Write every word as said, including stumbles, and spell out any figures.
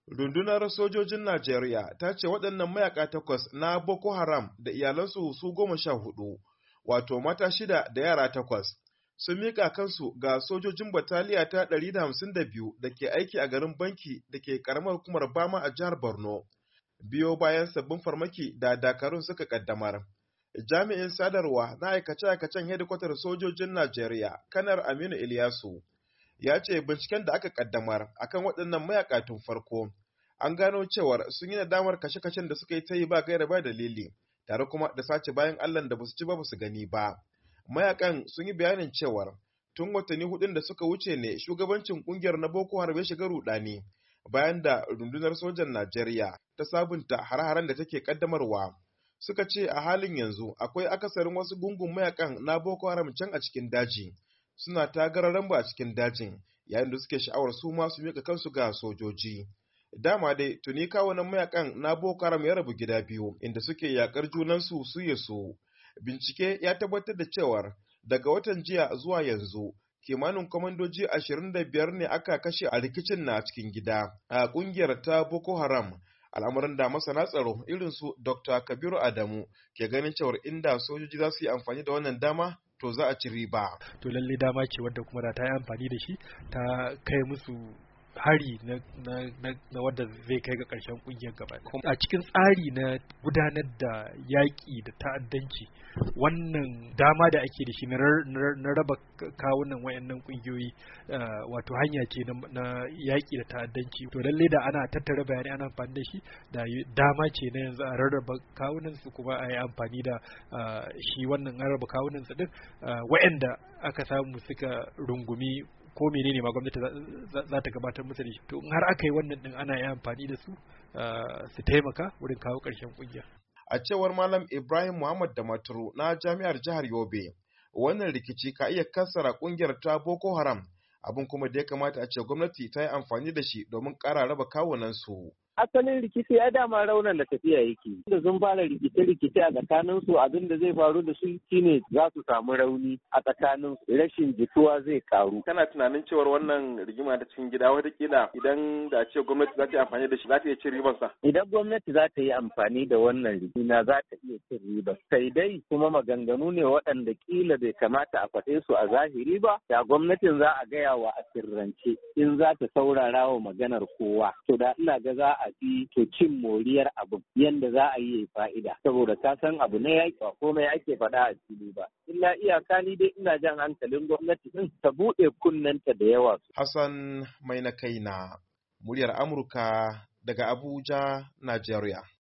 Rundunar sojojin Najeriya ta ce waɗannan mayaka takwas na Boko Haram da iyalansu su goma sha hudu, wato mata shida da yara takwas, sun miƙa kansu ga sojojin bataliya ta ɗari da hamsin da biyu da ke aiki a garin Banki da ke ƙaramar hukumar Bama a jihar Borno, biyo bayan sabbin farmaki da dakarun suka ƙaddamar. Jami'in sadarwa na aikace-aikacen hedikwatar sojojin Najeriya, Kanar Aminu Ilyasu, ya ce binciken da aka ƙaddamar akan waɗannan mayaka tun farko, an gano cewar sun yi nadamar kashe-kashen da suka yi ta yi ba gaira ba dalili, tare kuma da sace bayan Allah da basu ci ba basu gani ba. Mayakan sun yi bayanin cewar tun watanni hudun da suka wuce ne shugabancin kungiyar na Boko Haram ya shiga rudani bayan da rundunar sojan Najeriya ta sabunta hare-haren da take kaddamarwa. Suka ce a halin yanzu akwai akasarin wasu gungun mayakan na Boko Haram can a cikin daji, suna ta gararan ba a cikin dajin, yayin da suke sha'awar su ma su mika kansu ga sojoji. Dama dai tuni kawunan mayakan na Boko Haram ya rabu gida biyu, inda suke yakar junansu su ya su. Bincike ya tabbatar da cewar daga watan jiya zuwa yanzu kimanin kwamandoji ashirin da biyar ne aka kashe a rikicin na cikin gida a kungiyar ta Boko Haram, al'amuran da masana tsaro irin su Doctor Kabiru Adamu ke ganin cewar inda sojoji za su yi amfani da wannan dama to za a ci riba. To lalle dama ce wadda kuma da ta yi amfani da shi ta kai musu hari na, na, na, na wadda zai kai ga ƙarshen ƙungiyar gaba. A cikin tsari na gudanar da yaƙi da ta'addanci, wannan dama da ake da shi na raba kawunan wayannan ƙungiyoyi wato hanya ce na yaƙi da ta'addanci. To lalle da ana tattara bayanai ana amfani da shi, da dama ce na yanzu a rarraba kawunan su kuma a yi amfani da shi wannan rarraba kawunan su din wayanda aka samu suka rungumi ko menene ma gwamnati za ta gabatar musu da shi. To in har aka yi wannan din ana yi amfani da su su taimaka wurin kawo ƙarshen ƙungiya. A cewar Malam Ibrahim Muhammad Damaturu na Jami'ar Jihar Yobe, wannan rikici ka iya kassara ƙungiyar ta Boko Haram, abin kuma da ya kamata a ce gwamnati ta yi amfani da shi domin ƙara raba kawunan su. Asalin rikici ya dama raunan da tafiya yake. Da sun fara rikice-rikice a tsakanin su, abin da zai faru da su shine za su samu rauni a tsakanin su, rashin jituwa zai karu. Kana tunanin cewar wannan rigima da cikin gida watakila idan da ce gwamnati za ta yi amfani da shi za ta iya cin ribar sa? Idan gwamnati za ta yi amfani da wannan rigima za ta iya cin ribar. Sai dai kuma maganganu ne waɗanda kila bai kamata a faɗe su a zahiri ba, da gwamnatin za a gaya wa a sirrance in za ta saurara wa maganar kowa. To da ina ga za a fi to cin moriyar abu yanda za a yi fa'ida, saboda ka san abu ne yaƙi ba komai ake faɗa a fili ba. Illa iyaka ni dai ina jan hankalin gwamnati din ta buɗe kunnenta da yawa. Hassan mai na kaina, muryar Amurka daga Abuja, Najeriya.